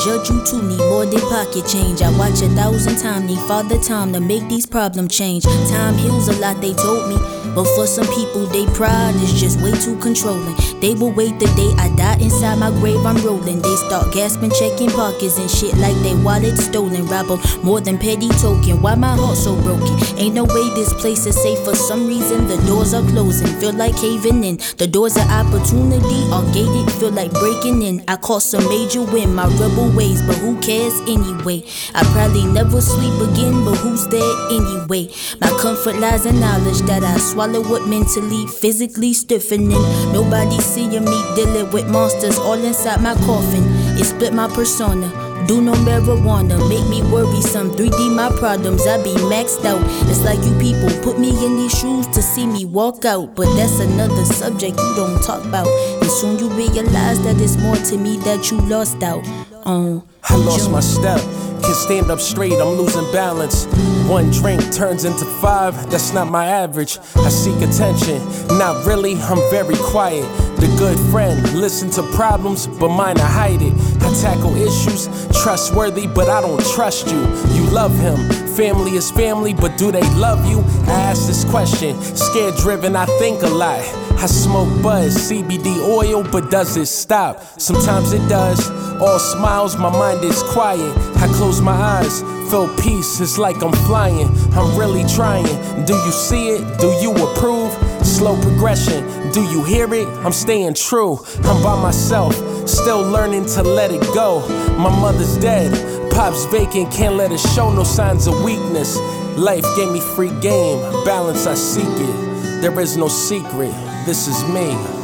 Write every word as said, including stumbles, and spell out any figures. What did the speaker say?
judge you too, need more than pocket change. I watch a thousand times, need father time to make these problems change. Time heals a lot, they told me, but for some people, they pride is just way too controlling. They will wait the day I die, inside my grave I'm rolling. They start gasping, checking pockets and shit like they wallet stolen. Rob 'em more than petty token. Why my heart so broken? Ain't no way this place is safe. For some reason the doors are closing, feel like caving in. The doors of opportunity are gated, feel like breaking in. I caught some major win, my rebel ways, but who cares anyway? I probably never sleep again, but who's there anyway? My comfort lies in knowledge that I swallow what mentally, physically stiffening. Nobody seeing me dealing with monsters all inside my coffin. It split my persona. Do no marijuana, make me worrisome. three D my problems, I be maxed out. It's like you people put me in these shoes to see me walk out. But that's another subject you don't talk about. And soon you realize that it's more to me that you lost out on. I lost my step, can't stand up straight, I'm losing balance. One drink turns into five, that's not my average. I seek attention, not really, I'm very quiet. The good friend, listen to problems, but mine I hide it. I tackle issues, trustworthy, but I don't trust you. You love him, family is family, but do they love you? I ask this question, scared driven, I think a lot. I smoke buzz, C B D oil, but does it stop? Sometimes it does, all smiles, my mind is quiet. I close my eyes, feel peace, it's like I'm flying. I'm really trying, do you see it? Do you approve? Slow progression, do you hear it? I'm staying true, I'm by myself, still learning to let it go. My mother's dead, pop's vacant, can't let it show no signs of weakness. Life gave me free game, balance I seek it. There is no secret, this is me.